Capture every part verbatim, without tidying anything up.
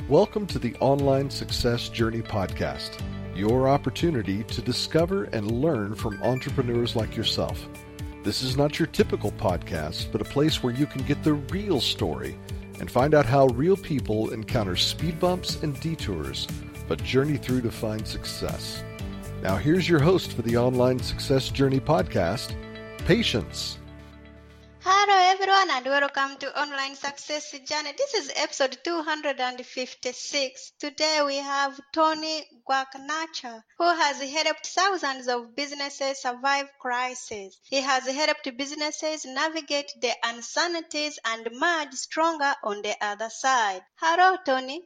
Welcome to the Online Success Journey Podcast, your opportunity to discover and learn from entrepreneurs like yourself. This is not your typical podcast, but a place where you can get the real story and find out how real people encounter speed bumps and detours, but journey through to find success. Now here's your host for the Online Success Journey Podcast, Patience. Hello everyone and welcome to Online Success Journey. This is episode two hundred fifty-six. Today we have Tony Guacanacha, who has helped thousands of businesses survive crises. He has helped businesses navigate the uncertainties and emerge stronger on the other side. Hello Tony.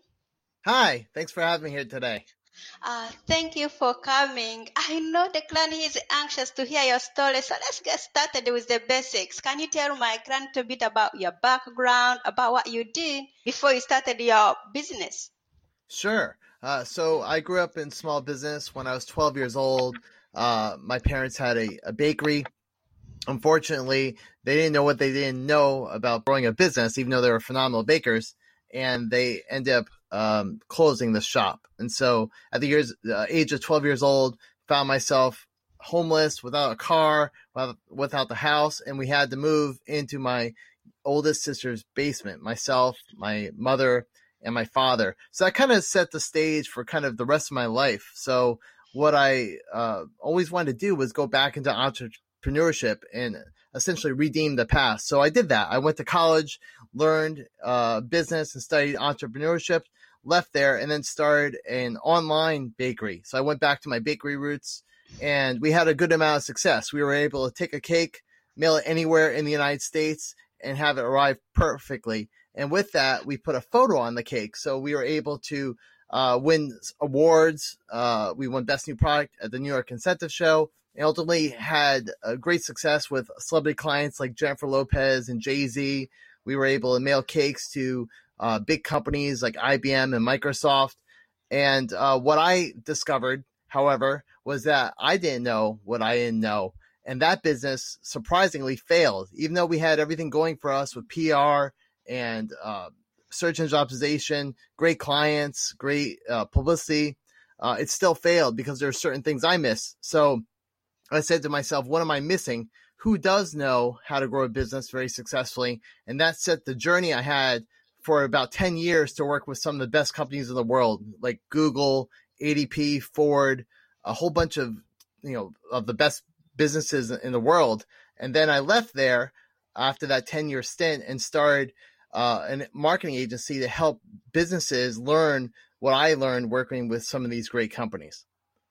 Hi, thanks for having me here today. Uh, thank you for coming. I know the client is anxious to hear your story, so let's get started with the basics. Can you tell my client a bit about your background, about what you did before you started your business? Sure. Uh, so I grew up in small business when I was twelve years old. Uh, my parents had a, a bakery. Unfortunately, they didn't know what they didn't know about growing a business, even though they were phenomenal bakers, and they ended up Um, closing the shop. And so at the years, uh, age of twelve years old, found myself homeless, without a car, without, without the house. And we had to move into my oldest sister's basement, myself, my mother, and my father. So that kind of set the stage for kind of the rest of my life. So what I uh, always wanted to do was go back into entrepreneurship and essentially redeem the past. So I did that. I went to college, learned uh, business and studied entrepreneurship, left there, and then started an online bakery. So I went back to my bakery roots, and we had a good amount of success. We were able to take a cake, mail it anywhere in the United States, and have it arrive perfectly. And with that, we put a photo on the cake. So we were able to uh, win awards. Uh, we won Best New Product at the New York Incentive Show, and ultimately had a great success with celebrity clients like Jennifer Lopez and Jay-Z. We were able to mail cakes to uh, big companies like I B M and Microsoft. And uh, what I discovered, however, was that I didn't know what I didn't know. And that business surprisingly failed. Even though we had everything going for us with P R and uh, search engine optimization, great clients, great uh, publicity, uh, it still failed because there are certain things I missed. So I said to myself, what am I missing? Who does know how to grow a business very successfully? And that set the journey I had for about ten years to work with some of the best companies in the world, like Google, A D P, Ford, a whole bunch of, you know, of the best businesses in the world. And then I left there after that ten year stint and started uh, a marketing agency to help businesses learn what I learned working with some of these great companies.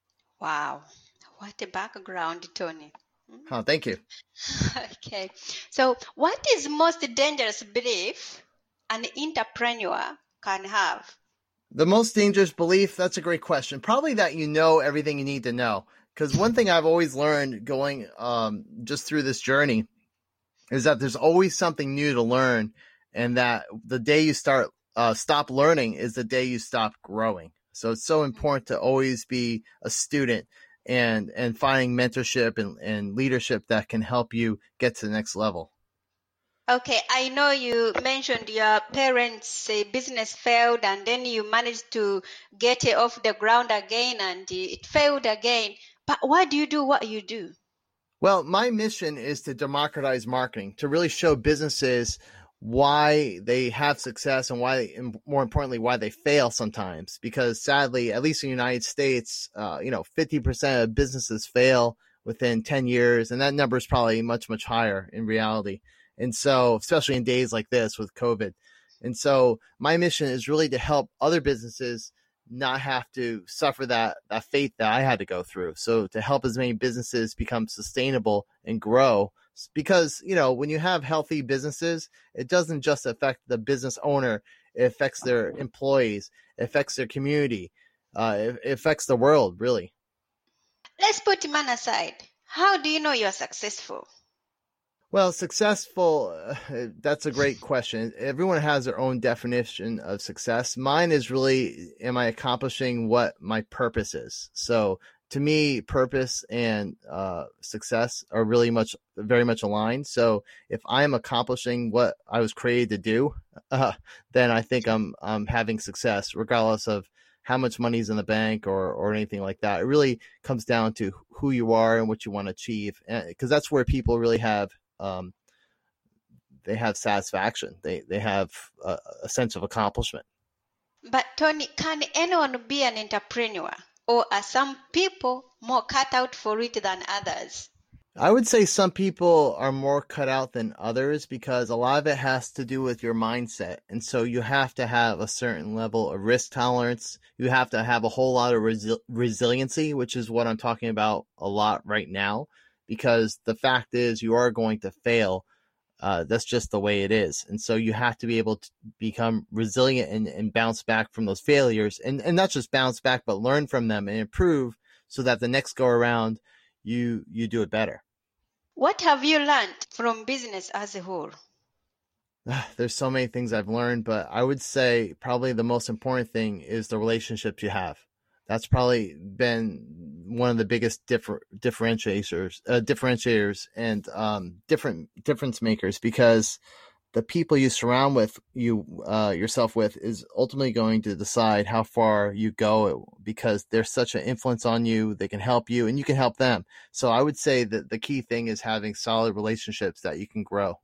Wow. What a background, Tony. Oh, thank you. Okay. So what is most dangerous belief an entrepreneur can have? The most dangerous belief? That's a great question. Probably that you know everything you need to know. Because one thing I've always learned going um, just through this journey is that there's always something new to learn, and that the day you start uh, stop learning is the day you stop growing. So it's so important to always be a student and and finding mentorship and, and leadership that can help you get to the next level. Okay, I know you mentioned your parents' uh, business failed and then you managed to get it off the ground again and it failed again. But why do you do what you do? Well, my mission is to democratize marketing, to really show businesses why they have success and why, and more importantly, why they fail sometimes. Because sadly, at least in the United States, uh, you know, fifty percent of businesses fail within ten years. And that number is probably much, much higher in reality. And so, especially in days like this with COVID. And so my mission is really to help other businesses not have to suffer that, that fate that I had to go through. So to help as many businesses become sustainable and grow. Because, you know, when you have healthy businesses, it doesn't just affect the business owner. It affects their employees. It affects their community. Uh, it, it affects the world, really. Let's put man aside. How do you know you're successful? Well, successful, uh, that's a great question. Everyone has their own definition of success. Mine is really, am I accomplishing what my purpose is? So to me, purpose and uh, success are really much, very much aligned. So if I'm accomplishing what I was created to do, uh, then I think I'm I'm having success, regardless of how much money is in the bank or or anything like that. It really comes down to who you are and what you want to achieve, because that's where people really have um, they have satisfaction. They they have a, a sense of accomplishment. But Tony, can anyone be an entrepreneur, or are some people more cut out for it than others? I would say some people are more cut out than others because a lot of it has to do with your mindset. And so you have to have a certain level of risk tolerance. You have to have a whole lot of resi- resiliency, which is what I'm talking about a lot right now, because the fact is you are going to fail. Uh, that's just the way it is. And so you have to be able to become resilient and, and bounce back from those failures, and, and not just bounce back, but learn from them and improve so that the next go around, you, you do it better. What have you learned from business as a whole? There's so many things I've learned, but I would say probably the most important thing is the relationships you have. That's probably been one of the biggest differ, differentiators, uh, differentiators and um, different difference makers, because the people you surround with you uh, yourself with is ultimately going to decide how far you go, because there's such an influence on you. They can help you and you can help them. So I would say that the key thing is having solid relationships that you can grow.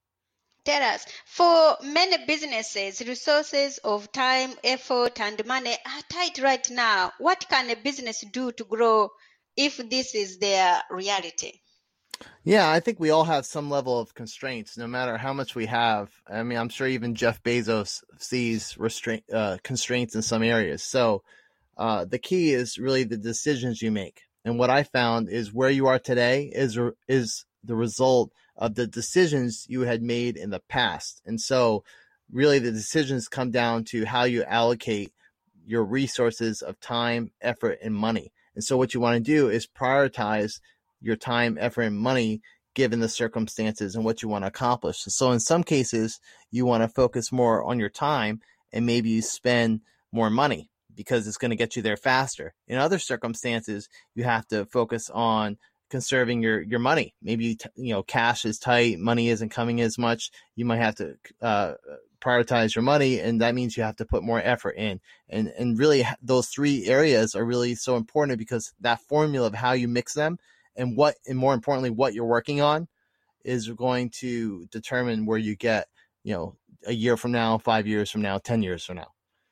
Tell us, for many businesses, resources of time, effort, and money are tight right now. What can a business do to grow if this is their reality? Yeah, I think we all have some level of constraints, no matter how much we have. I mean, I'm sure even Jeff Bezos sees restraint, uh, constraints in some areas. So uh, the key is really the decisions you make. And what I found is where you are today is is the result of the decisions you had made in the past. And so really the decisions come down to how you allocate your resources of time, effort, and money. And so what you want to do is prioritize your time, effort, and money given the circumstances and what you want to accomplish. So in some cases, you want to focus more on your time, and maybe you spend more money because it's going to get you there faster. In other circumstances, you have to focus on conserving your, your money. Maybe, you know, cash is tight, money isn't coming as much. You might have to uh, prioritize your money, and that means you have to put more effort in. And, and really those three areas are really so important, because that formula of how you mix them and what, and more importantly, what you're working on is going to determine where you get, you know, a year from now, five years from now, ten years from now.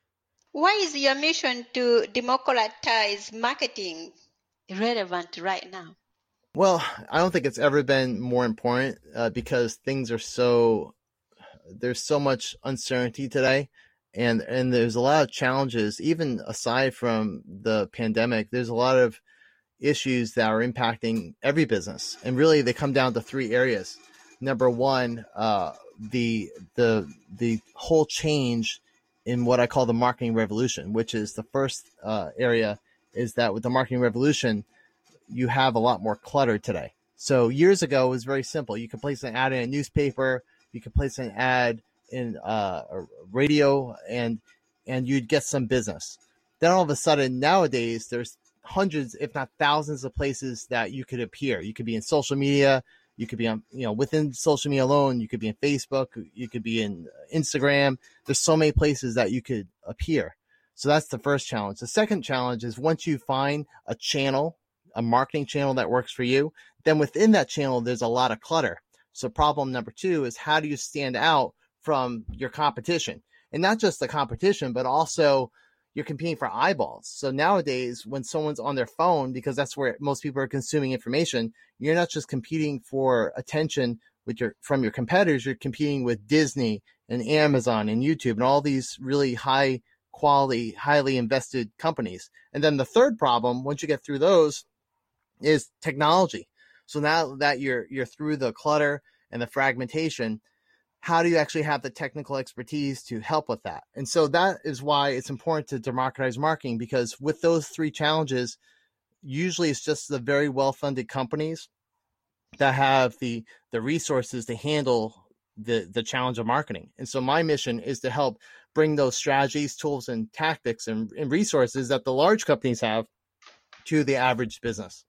Why is your mission to democratize marketing relevant right now? Well, I don't think it's ever been more important uh, because things are so, there's so much uncertainty today, and, and there's a lot of challenges, even aside from the pandemic. There's a lot of issues that are impacting every business, and really they come down to three areas. Number one, uh, the the the whole change in what I call the marketing revolution, which is the first uh, area, is that with the marketing revolution, you have a lot more clutter today. So years ago, it was very simple. You could place an ad in a newspaper, you could place an ad in uh, a radio, and and you'd get some business. Then all of a sudden, nowadays, there's hundreds, if not thousands, of places that you could appear. You could be in social media. You could be on, you know, within social media alone, you could be in Facebook, you could be in Instagram. There's so many places that you could appear. So that's the first challenge. The second challenge is once you find a channel, a marketing channel that works for you, then within that channel, there's a lot of clutter. So problem number two is, how do you stand out from your competition? And not just the competition, but also you're competing for eyeballs. So nowadays, when someone's on their phone, because that's where most people are consuming information, you're not just competing for attention with your from your competitors, you're competing with Disney and Amazon and YouTube and all these really high quality, highly invested companies. And then the third problem, once you get through those, is technology. So now that you're you're through the clutter and the fragmentation, how do you actually have the technical expertise to help with that? And so that is why it's important to democratize marketing, because with those three challenges, usually it's just the very well-funded companies that have the, the resources to handle the, the challenge of marketing. And so my mission is to help bring those strategies, tools, and tactics and, and resources that the large companies have to the average business.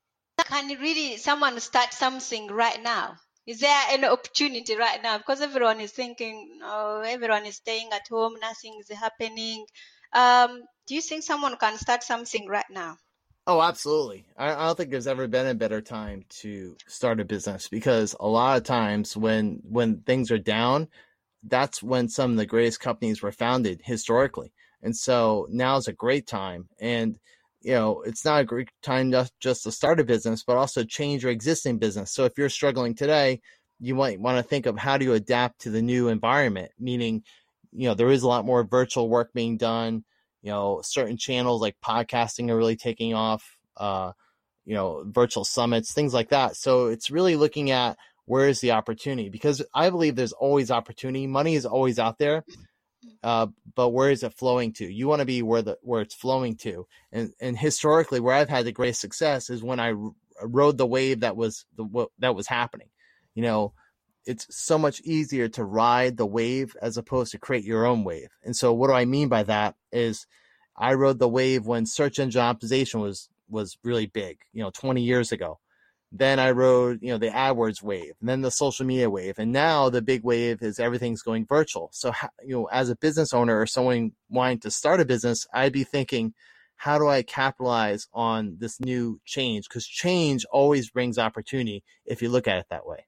Can really someone start something right now? Is there an opportunity right now? Because everyone is thinking, oh, everyone is staying at home, nothing is happening. Um, do you think someone can start something right now? Oh, absolutely. I, I don't think there's ever been a better time to start a business, because a lot of times when when things are down, that's when some of the greatest companies were founded historically. And so now is a great time. And, you know, it's not a great time just, just to start a business, but also change your existing business. So if you're struggling today, you might want to think of how do you adapt to the new environment, meaning, you know, there is a lot more virtual work being done. You know, certain channels like podcasting are really taking off, uh, you know, virtual summits, things like that. So it's really looking at where is the opportunity, because I believe there's always opportunity. Money is always out there, uh, but where is it flowing to? You want to be where the where it's flowing to. And and historically, where I've had the greatest success is when I r- rode the wave that was the what, that was happening. You know, it's so much easier to ride the wave as opposed to create your own wave. And so what do I mean by that is I rode the wave when search engine optimization was, was really big, you know, twenty years ago. Then I rode, you know, the AdWords wave, and then the social media wave. And now the big wave is everything's going virtual. So, you know, as a business owner or someone wanting to start a business, I'd be thinking, how do I capitalize on this new change? Because change always brings opportunity if you look at it that way.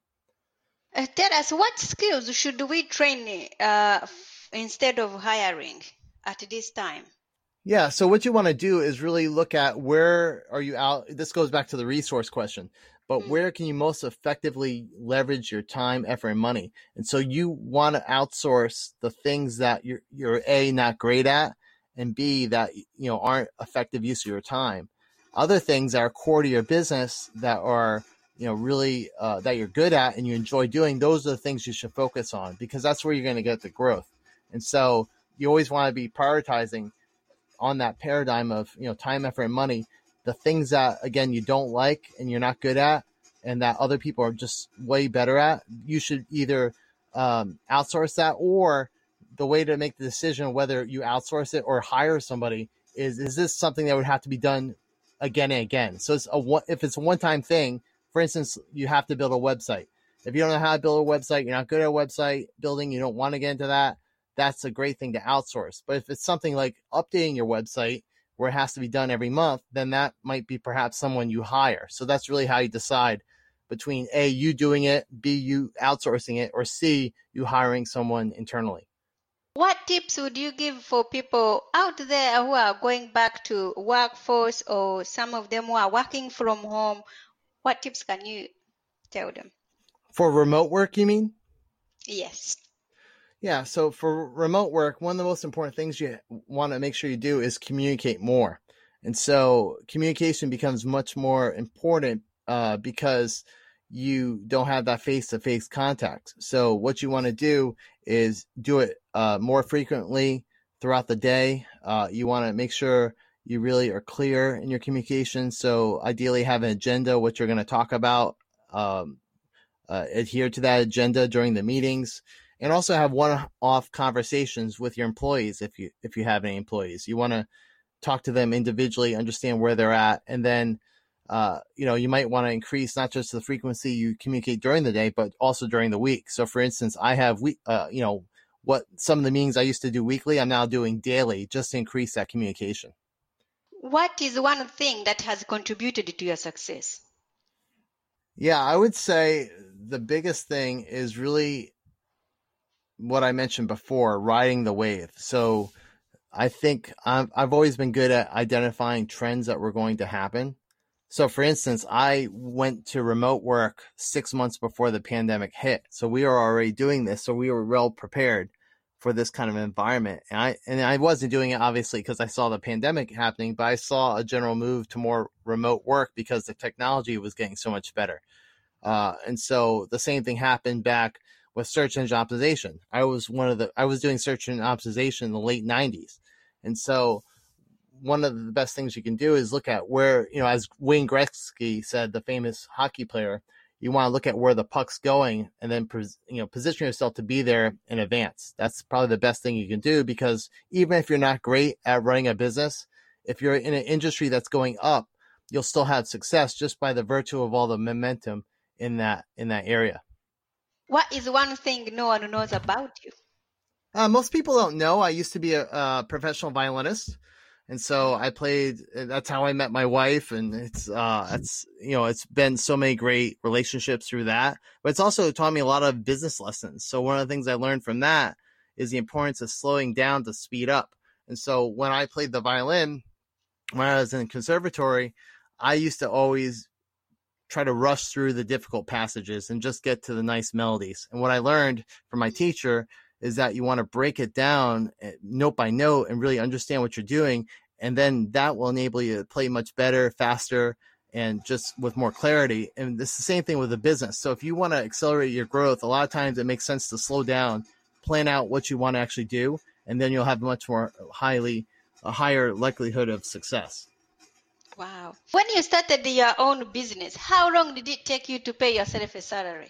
Uh, tell us, what skills should we train uh, f- instead of hiring at this time? Yeah. So what you want to do is really look at where are you out. This goes back to the resource question, but mm-hmm. where can you most effectively leverage your time, effort, and money? And so you want to outsource the things that you're, you're A, not great at, and B, that, you know, aren't effective use of your time. Other things that are core to your business that are, you know, really uh, that you're good at and you enjoy doing, those are the things you should focus on, because that's where you're going to get the growth. And so you always want to be prioritizing on that paradigm of, you know, time, effort, and money, the things that, again, you don't like and you're not good at and that other people are just way better at. You should either um, outsource that, or the way to make the decision whether you outsource it or hire somebody is, is this something that would have to be done again and again? So it's a one, if it's a one-time thing, for instance, you have to build a website. If you don't know how to build a website, you're not good at website building, you don't want to get into that, that's a great thing to outsource. But if it's something like updating your website where it has to be done every month, then that might be perhaps someone you hire. So that's really how you decide between A, you doing it, B, you outsourcing it, or C, you hiring someone internally. What tips would you give for people out there who are going back to workforce, or some of them who are working from home? What tips can you tell them? For remote work, you mean? Yes. Yeah. So for remote work, one of the most important things you want to make sure you do is communicate more. And so communication becomes much more important uh, because you don't have that face-to-face contact. So what you want to do is do it uh, more frequently throughout the day. Uh, you want to make sure you really are clear in your communication. So ideally have an agenda, what you're going to talk about, um, uh, adhere to that agenda during the meetings, and also have one-off conversations with your employees. If you, if you have any employees, you want to talk to them individually, understand where they're at. And then, uh, you know, you might want to increase not just the frequency you communicate during the day, but also during the week. So for instance, I have, we, uh, you know, what some of the meetings I used to do weekly, I'm now doing daily, just to increase that communication. What is one thing that has contributed to your success? Yeah, I would say the biggest thing is really what I mentioned before, riding the wave. So I think I've, I've always been good at identifying trends that were going to happen. So for instance, I went to remote work six months before the pandemic hit. So we were already doing this. So we were well prepared for this kind of environment. And I, and I wasn't doing it obviously because I saw the pandemic happening, but I saw a general move to more remote work because the technology was getting so much better. Uh, and so the same thing happened back with search engine optimization. I was one of the, I was doing search engine optimization in the late nineties. And so one of the best things you can do is look at where, you know, as Wayne Gretzky said, the famous hockey player, you want to look at where the puck's going and then, you know, position yourself to be there in advance. That's probably the best thing you can do, because even if you're not great at running a business, if you're in an industry that's going up, you'll still have success just by the virtue of all the momentum in that in that area. What is one thing no one knows about you? Uh, most people don't know. I used to be a, a professional violinist. And so I played, that's how I met my wife. And it's, uh, it's, you know, it's been so many great relationships through that, but it's also taught me a lot of business lessons. So one of the things I learned from that is the importance of slowing down to speed up. And so when I played the violin, when I was in conservatory, I used to always try to rush through the difficult passages and just get to the nice melodies. And what I learned from my teacher is that you want to break it down note by note and really understand what you're doing. And then that will enable you to play much better, faster, and just with more clarity. And it's the same thing with the business. So if you want to accelerate your growth, a lot of times it makes sense to slow down, plan out what you want to actually do, and then you'll have much more highly, a higher likelihood of success. Wow. When you started your own business, how long did it take you to pay yourself a salary?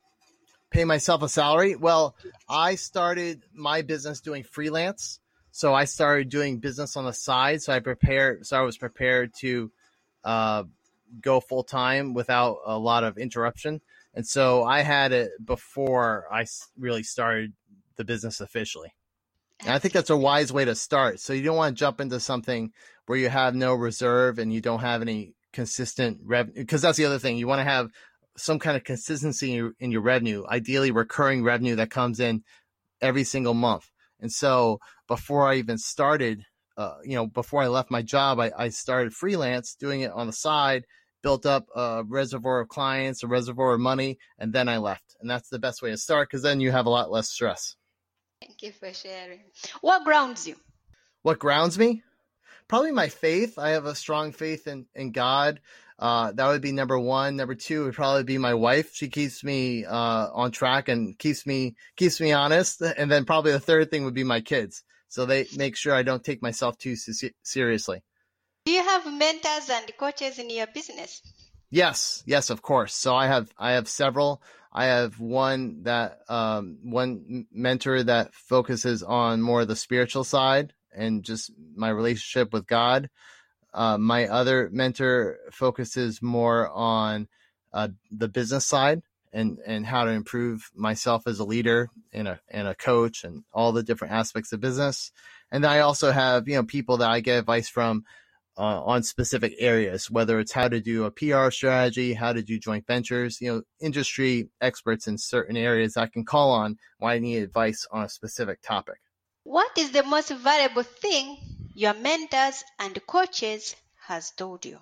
Pay myself a salary? Well, I started my business doing freelance. So I started doing business on the side. So I prepared, so I was prepared to uh, go full time without a lot of interruption. And so I had it before I really started the business officially. And I think that's a wise way to start. So you don't want to jump into something where you have no reserve and you don't have any consistent revenue, because that's the other thing. You want to have some kind of consistency in your, in your revenue, ideally recurring revenue that comes in every single month. And so before I even started, uh, you know, before I left my job, I, I started freelance, doing it on the side, built up a reservoir of clients, a reservoir of money, and then I left. And that's the best way to start, because then you have a lot less stress. Thank you for sharing. What grounds you? What grounds me? Probably my faith. I have a strong faith in, in God. Uh, that would be number one. Number two would probably be my wife. She keeps me uh, on track and keeps me keeps me honest. And then probably the third thing would be my kids. So they make sure I don't take myself too se- seriously. Do you have mentors and coaches in your business? Yes, yes, of course. So I have I have several. I have one that um, one mentor that focuses on more of the spiritual side and just my relationship with God. Uh, my other mentor focuses more on uh, the business side and, and how to improve myself as a leader and a and a coach and all the different aspects of business. And then I also have, you know, people that I get advice from uh, on specific areas, whether it's how to do a P R strategy, how to do joint ventures, you know, industry experts in certain areas I can call on when I need advice on a specific topic. What is the most valuable thing your mentors and coaches has told you?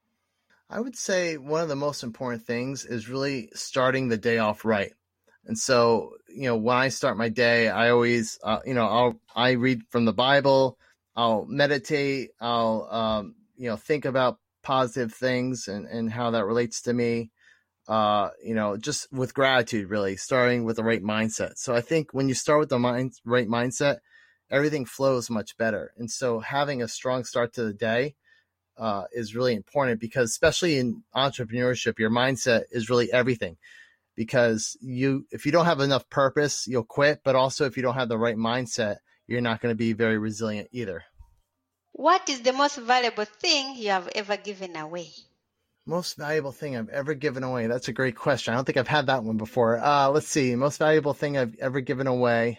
I would say one of the most important things is really starting the day off right. And so, you know, when I start my day, I always, uh, you know, I'll, I read from the Bible, I'll meditate, I'll, um, you know, think about positive things and, and how that relates to me, uh, you know, just with gratitude, really starting with the right mindset. So I think when you start with the mind, right mindset, everything flows much better. And so having a strong start to the day uh, is really important, because especially in entrepreneurship, your mindset is really everything, because you, if you don't have enough purpose, you'll quit. But also if you don't have the right mindset, you're not going to be very resilient either. What is the most valuable thing you have ever given away? Most valuable thing I've ever given away. That's a great question. I don't think I've had that one before. Uh, let's see. Most valuable thing I've ever given away.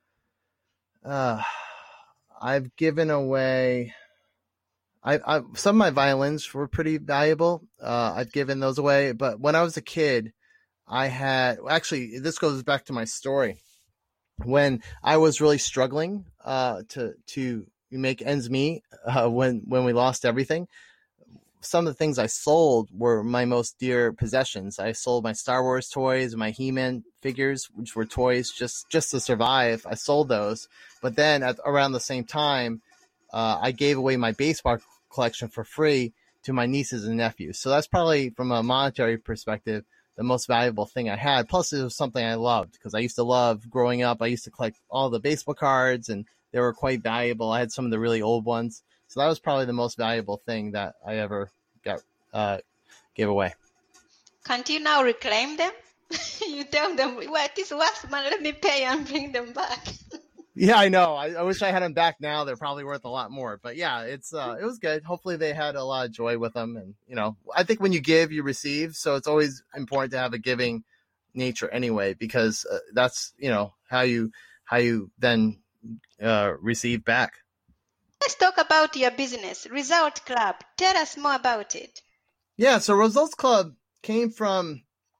Uh, I've given away, I, I, some of my violins were pretty valuable. Uh, I've given those away, but when I was a kid, I had, actually, this goes back to my story. When I was really struggling, uh, to, to make ends meet, uh, when, when we lost everything, some of the things I sold were my most dear possessions. I sold my Star Wars toys, my He-Man figures, which were toys just, just to survive. I sold those. But then at around the same time, uh, I gave away my baseball collection for free to my nieces and nephews. So that's probably, from a monetary perspective, the most valuable thing I had. Plus, it was something I loved, because I used to love growing up. I used to collect all the baseball cards, and they were quite valuable. I had some of the really old ones. So that was probably the most valuable thing that I ever got uh, gave away. Can't you now reclaim them? You tell them, well, it is worth, man, let me pay and bring them back. Yeah, I know. I, I wish I had them back now. They're probably worth a lot more. But yeah, it's uh, it was good. Hopefully they had a lot of joy with them. And, you know, I think when you give, you receive. So it's always important to have a giving nature anyway, because uh, that's, you know, how you how you then uh, receive back. Let's talk about your business, Result Club. Tell us more about it. Yeah, so Results Club came from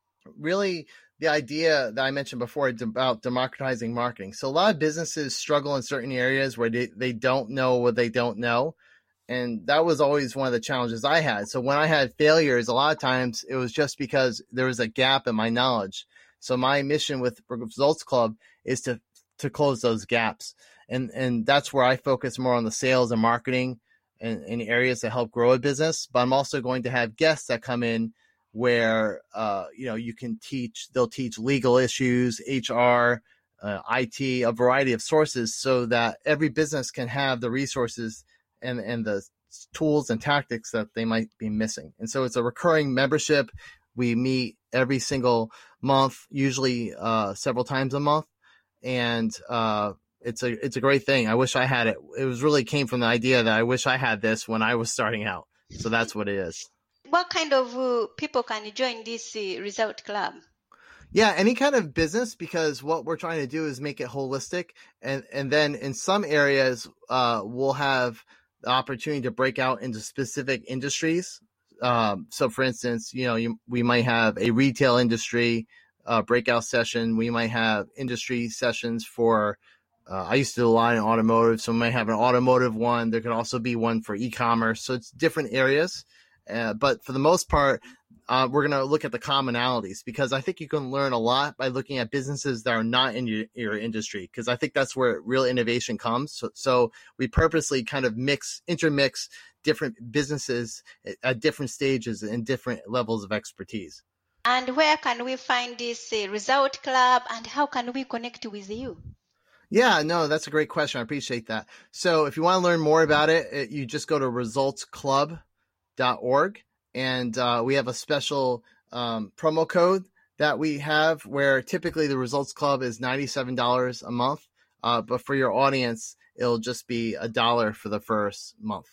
really the idea that I mentioned before about democratizing marketing. So a lot of businesses struggle in certain areas where they, they don't know what they don't know. And that was always one of the challenges I had. So when I had failures, a lot of times it was just because there was a gap in my knowledge. So my mission with Results Club is to, to close those gaps. And, and that's where I focus more on the sales and marketing and, and areas that help grow a business. But I'm also going to have guests that come in where, uh, you know, you can teach, they'll teach legal issues, H R, uh, I T, a variety of sources so that every business can have the resources and, and the tools and tactics that they might be missing. And so it's a recurring membership. We meet every single month, usually uh, several times a month. And uh, it's a, it's a great thing. I wish I had it. It was really came from the idea that I wish I had this when I was starting out. So that's what it is. What kind of uh, people can join this uh, Result Club? Yeah, any kind of business, because what we're trying to do is make it holistic. And, and then in some areas, uh, we'll have the opportunity to break out into specific industries. Um, so, for instance, you know, you, we might have a retail industry uh, breakout session. We might have industry sessions for, uh, I used to do a lot in automotive, so we might have an automotive one. There could also be one for e-commerce. So it's different areas. Uh, but for the most part, uh, we're going to look at the commonalities, because I think you can learn a lot by looking at businesses that are not in your, your industry, because I think that's where real innovation comes. So, so we purposely kind of mix, intermix different businesses at, at different stages and different levels of expertise. And where can we find this uh, Result Club, and how can we connect with you? Yeah, no, that's a great question. I appreciate that. So if you want to learn more about it, it you just go to results club dot org, and uh, we have a special um, promo code that we have where typically the Results Club is ninety-seven dollars a month, uh, but for your audience, it'll just be a dollar for the first month.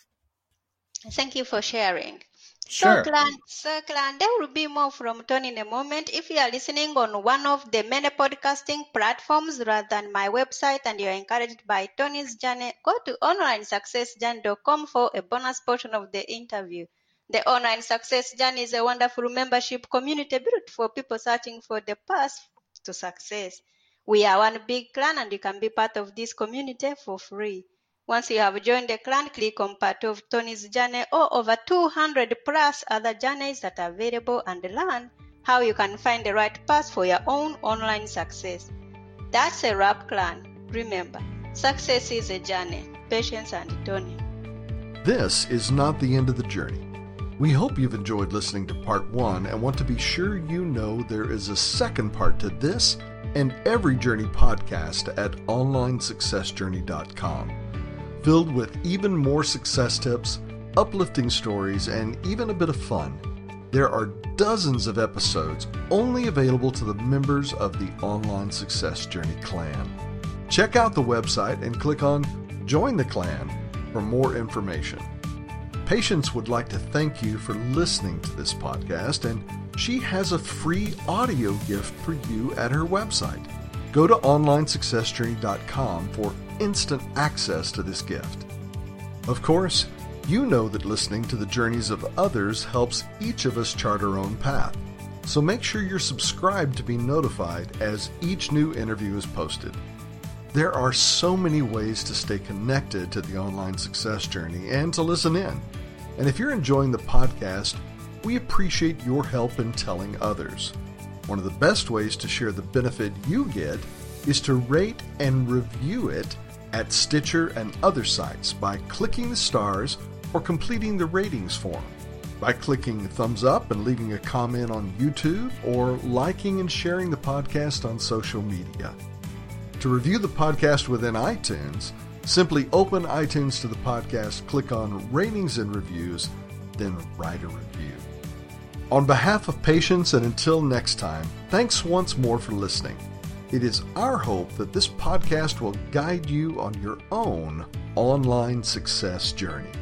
Thank you for sharing. Sure. So, Clan, so Clan, there will be more from Tony in a moment. If you are listening on one of the many podcasting platforms rather than my website and you're encouraged by Tony's journey, go to online success journey dot com for a bonus portion of the interview. The Online Success Journey is a wonderful membership community built for people searching for the path to success. We are one big clan, and you can be part of this community for free. Once you have joined the clan, click on part of Tony's journey or over two hundred plus other journeys that are available, and learn how you can find the right path for your own online success. That's a wrap, clan. Remember, success is a journey. Patience and Tony. This is not the end of the journey. We hope you've enjoyed listening to part one and want to be sure you know there is a second part to this and every journey podcast at online success journey dot com. Filled with even more success tips, uplifting stories, and even a bit of fun. There are dozens of episodes only available to the members of the Online Success Journey clan. Check out the website and click on Join the Clan for more information. Patience would like to thank you for listening to this podcast, and she has a free audio gift for you at her website. Go to online success journey dot com for instant access to this gift. Of course, you know that listening to the journeys of others helps each of us chart our own path. So make sure you're subscribed to be notified as each new interview is posted. There are so many ways to stay connected to the Online Success Journey and to listen in. And if you're enjoying the podcast, we appreciate your help in telling others. One of the best ways to share the benefit you get is to rate and review it at Stitcher and other sites by clicking the stars or completing the ratings form, by clicking thumbs up and leaving a comment on YouTube, or liking and sharing the podcast on social media. To review the podcast within iTunes, simply open iTunes to the podcast, click on Ratings and Reviews, then write a review. On behalf of Patience, and until next time, thanks once more for listening. It is our hope that this podcast will guide you on your own online success journey.